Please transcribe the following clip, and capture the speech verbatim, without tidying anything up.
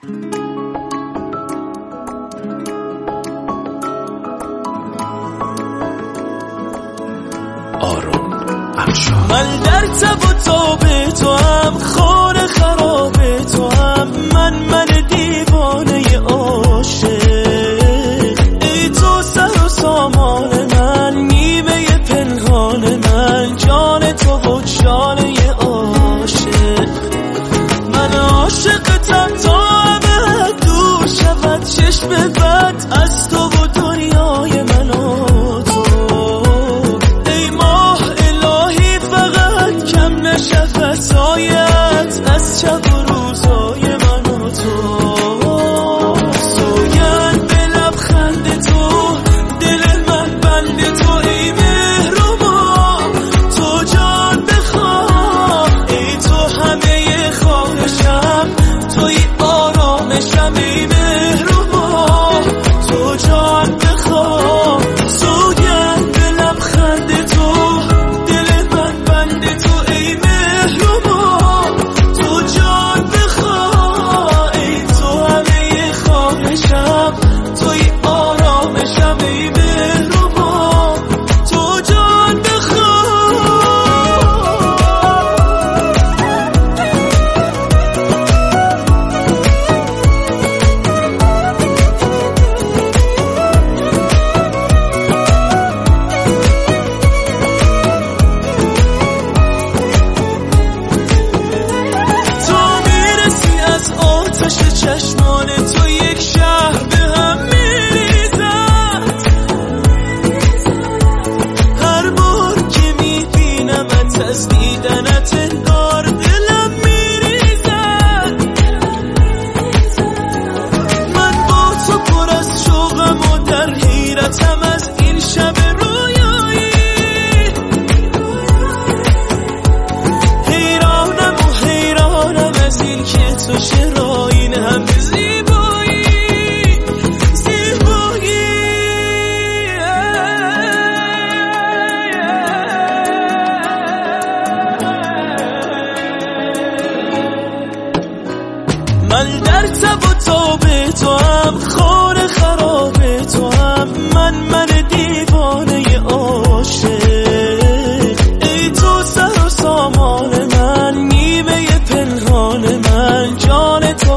من در تب و تاب تو هم، خانه خراب تو هم، من من دیوانه عاشق. ای تو سر و سامان من، نیمه پنهان من، جان تو و جانه عاشق. من عاشقتم تا ابد دور شود چشم بد از تو و دنیای من و تو. ای ماه الهی فقط کم نشود سایت از شب و روزای من و تو. سوگند به لبخند تو، دل من بند تو. ای مهربان تو جان بخواه، ای تو همه خواهشم، توی آرامشم. ای مهربان تو جان بخواه، سوگند به لبخند تو، دل من بند تو. ای مهربان تو جان بخواه، ای تو همه خواهشم، توی آرامشم. ای مهربان تو جان بخواه. تو میرسی از آتش چشمان تو، یک شهر به هم میریزد. هر بار که میبینمت از دیدنت انگار دلم میریزد. من با تو پر از شوقم و در حیرتم از این شب رویایی. حیرانم و حیرانم از این که تو چرا این همه زیبایی زیبایی. من در تب و تاب تو هم، خانه خراب تو هم، من من دیوانه عاشق. ای تو سر و سامان من، نیمه پنهان من، جان تو